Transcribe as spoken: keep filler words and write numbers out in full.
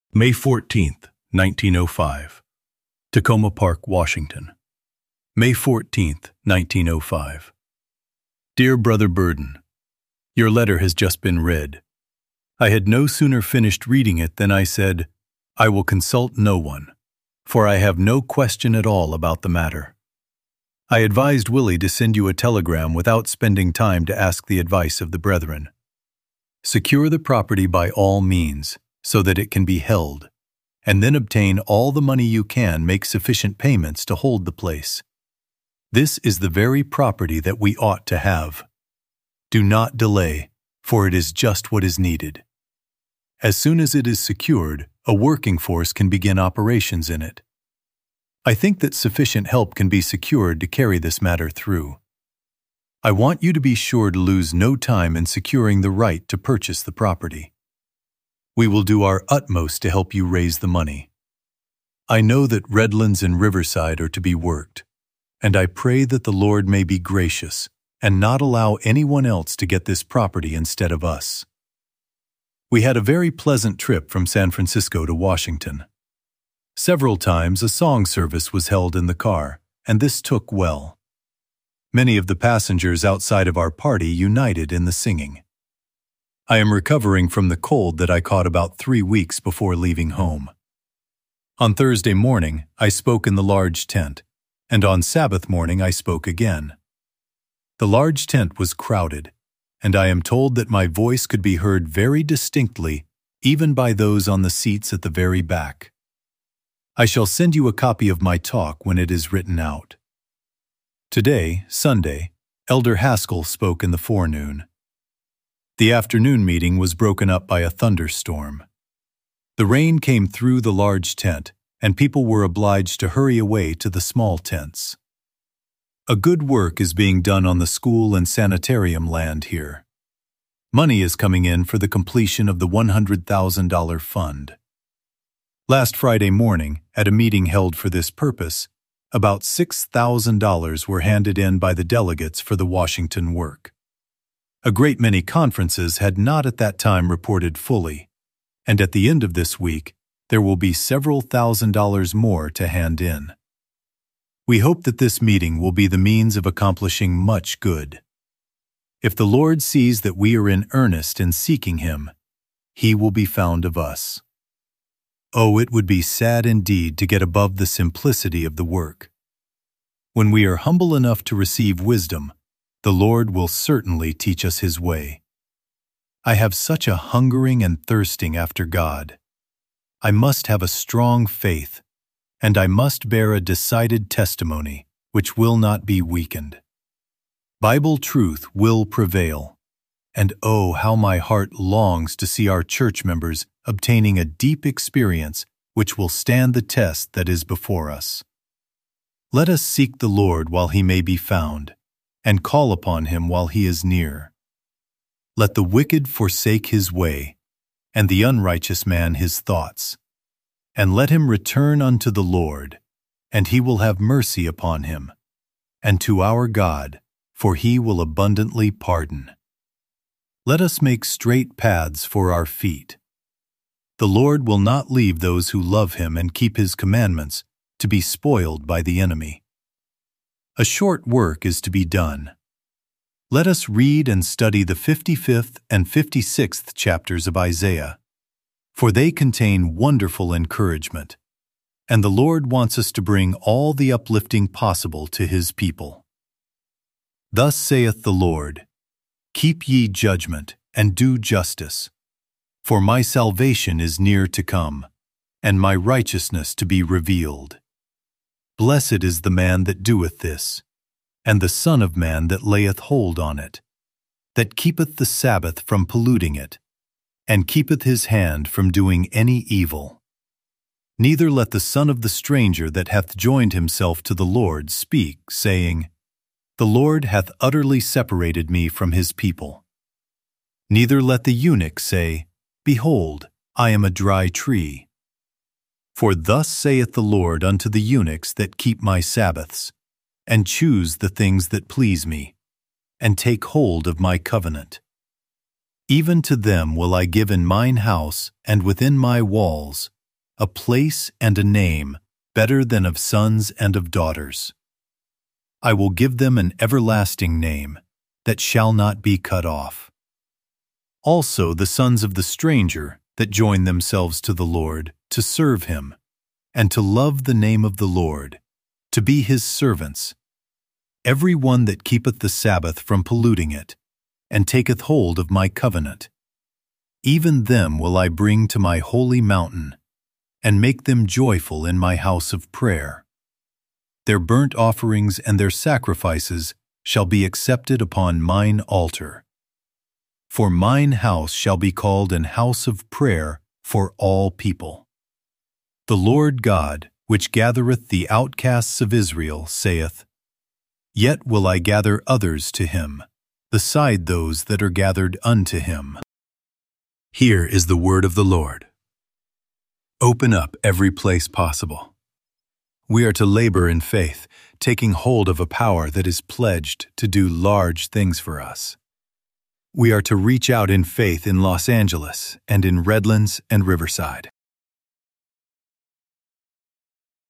May fourteenth, nineteen oh five. Tacoma Park, Washington. May fourteenth, nineteen oh five. Dear Brother Burden, your letter has just been read. I had no sooner finished reading it than I said, I will consult no one, for I have no question at all about the matter. I advised Willie to send you a telegram without spending time to ask the advice of the brethren. Secure the property by all means, so that it can be held, and then obtain all the money you can make sufficient payments to hold the place. This is the very property that we ought to have. Do not delay, for it is just what is needed. As soon as it is secured, a working force can begin operations in it. I think that sufficient help can be secured to carry this matter through. I want you to be sure to lose no time in securing the right to purchase the property. We will do our utmost to help you raise the money. I know that Redlands and Riverside are to be worked, and I pray that the Lord may be gracious and not allow anyone else to get this property instead of us. We had a very pleasant trip from San Francisco to Washington. Several times a song service was held in the car, and this took well. Many of the passengers outside of our party united in the singing. I am recovering from the cold that I caught about three weeks before leaving home. On Thursday morning, I spoke in the large tent, and on Sabbath morning I spoke again. The large tent was crowded, and I am told that my voice could be heard very distinctly even by those on the seats at the very back. I shall send you a copy of my talk when it is written out. Today, Sunday, Elder Haskell spoke in the forenoon. The afternoon meeting was broken up by a thunderstorm. The rain came through the large tent, and people were obliged to hurry away to the small tents. A good work is being done on the school and sanitarium land here. Money is coming in for the completion of the one hundred thousand dollars fund. Last Friday morning, at a meeting held for this purpose, about six thousand dollars were handed in by the delegates for the Washington work. A great many conferences had not at that time reported fully, and at the end of this week, there will be several thousand dollars more to hand in. We hope that this meeting will be the means of accomplishing much good. If the Lord sees that we are in earnest in seeking Him, He will be found of us. Oh, it would be sad indeed to get above the simplicity of the work. When we are humble enough to receive wisdom, the Lord will certainly teach us His way. I have such a hungering and thirsting after God. I must have a strong faith, and I must bear a decided testimony which will not be weakened. Bible truth will prevail, and oh, how my heart longs to see our church members obtaining a deep experience which will stand the test that is before us. Let us seek the Lord while He may be found, and call upon Him while He is near. Let the wicked forsake his way, and the unrighteous man his thoughts, and let him return unto the Lord, and He will have mercy upon him, and to our God, for He will abundantly pardon. Let us make straight paths for our feet. The Lord will not leave those who love Him and keep His commandments to be spoiled by the enemy. A short work is to be done. Let us read and study the fifty-fifth and fifty-sixth chapters of Isaiah, for they contain wonderful encouragement, and the Lord wants us to bring all the uplifting possible to His people. Thus saith the Lord, Keep ye judgment, and do justice, for my salvation is near to come, and my righteousness to be revealed. Blessed is the man that doeth this, and the Son of Man that layeth hold on it, that keepeth the Sabbath from polluting it, and keepeth his hand from doing any evil. Neither let the son of the stranger that hath joined himself to the Lord speak, saying, The Lord hath utterly separated me from His people. Neither let the eunuch say, Behold, I am a dry tree. For thus saith the Lord unto the eunuchs that keep my Sabbaths, and choose the things that please me, and take hold of my covenant. Even to them will I give in mine house and within my walls a place and a name better than of sons and of daughters. I will give them an everlasting name that shall not be cut off. Also the sons of the stranger that join themselves to the Lord, to serve him, and to love the name of the Lord, to be his servants. Every one that keepeth the Sabbath from polluting it, and taketh hold of my covenant. Even them will I bring to my holy mountain, and make them joyful in my house of prayer. Their burnt offerings and their sacrifices shall be accepted upon mine altar. For mine house shall be called an house of prayer for all people. The Lord God, which gathereth the outcasts of Israel, saith, Yet will I gather others to him, beside those that are gathered unto him. Here is the word of the Lord. Open up every place possible. We are to labor in faith, taking hold of a power that is pledged to do large things for us. We are to reach out in faith in Los Angeles and in Redlands and Riverside.